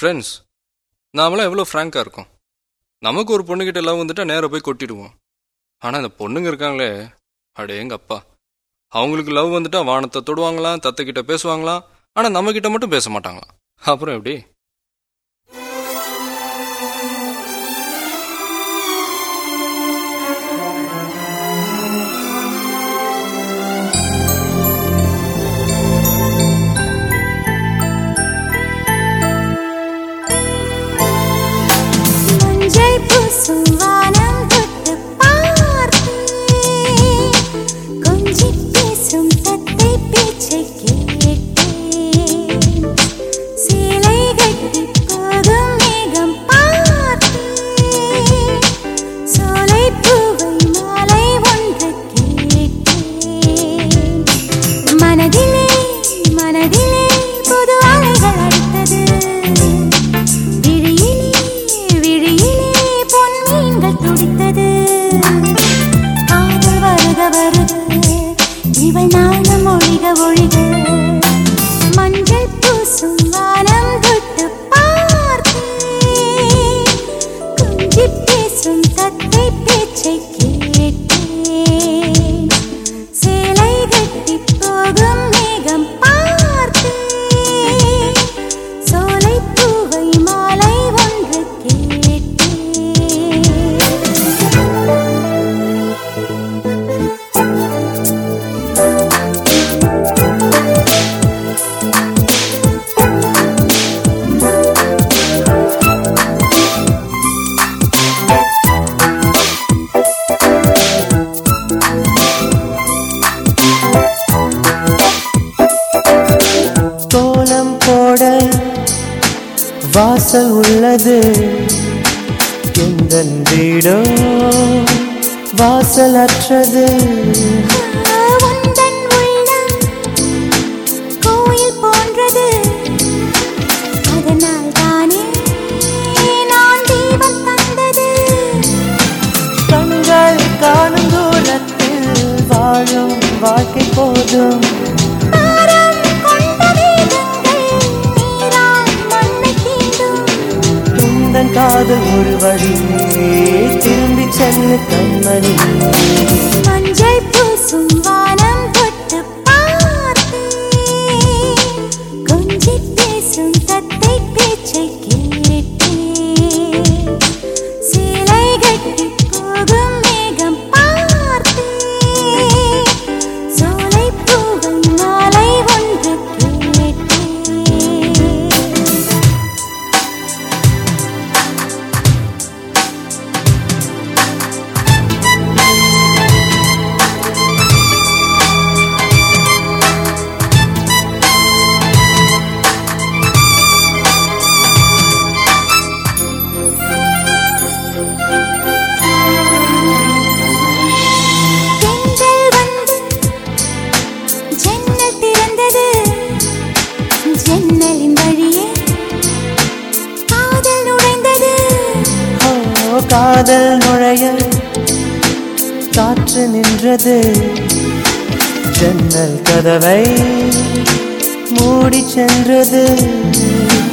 Friends நாமெல்லாம் எவ்வளோ ஃப்ராங்காக இருக்கோம். நமக்கு ஒரு பொண்ணுக்கிட்ட லவ் வந்துட்டால் நேராக போய் கொட்டிடுவோம். ஆனால் இந்த பொண்ணுங்க இருக்காங்களே, அடே எங்கள் அப்பா, அவங்களுக்கு லவ் வந்துட்டால் வானத்தை தொடுவாங்களாம், தத்தைக்கிட்ட பேசுவாங்களாம், ஆனால் நம்மக்கிட்ட மட்டும் பேச மாட்டாங்களாம். அப்புறம் எப்படி? வாசல் உள்ளது எங்கள் வீடோ வாசல் அற்றது. கோயில் போன்றது, அதனால் தானே நான் தீபம் தந்தது. கண்கள் காணும் தூரத்தில் வாழும் வாழ்க்கை போதும். காதல் ஒரு வழியே திரும்பி சென்று கண்மணி. மஞ்சள் பூசும் வானம் தொட்டு பார்த்து கொஞ்சி பேசும் தத்தை பேச்சை கேட்டு சேலை கட்டி போகும் மேகம் பார்த்து சோலை பூவை மாலை ஒன்று கேட்டு. ஜன்னலின் வழியே காதல் நுழைந்தது. காதல் நுழைய காற்று நின்றது. ஜன்னல் கதவை மூடி சென்றது.